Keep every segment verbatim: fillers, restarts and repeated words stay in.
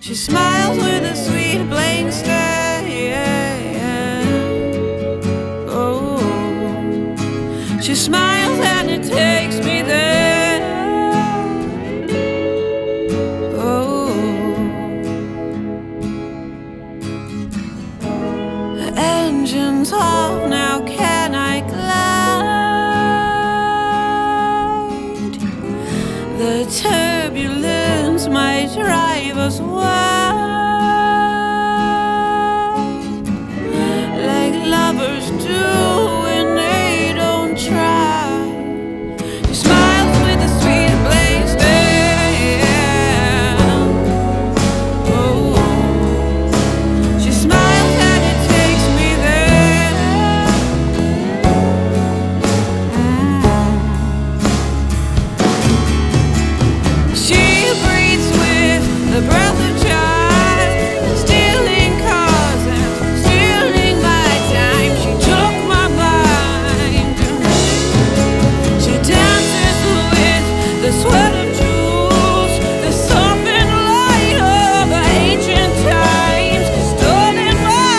She smiles with a sweet blank stare. Oh, she smiles and it takes me there. Oh, the engine's off now. Can I glide? The turbulence might drive us wild, like lovers do when they don't try. She smiles with a sweet blank stare. Oh, she smiles and it takes me there. Mm. She breathes with the breath of child, stealing cars and stealing my time. She took my mind. She dances with the sweat of jewels, the softened light of ancient times, stolen my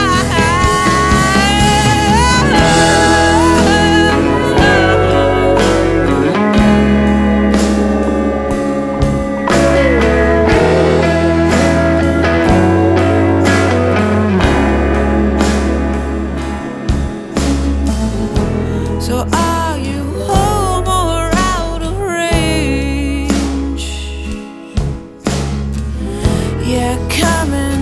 So are you home or out of range? Yeah, coming.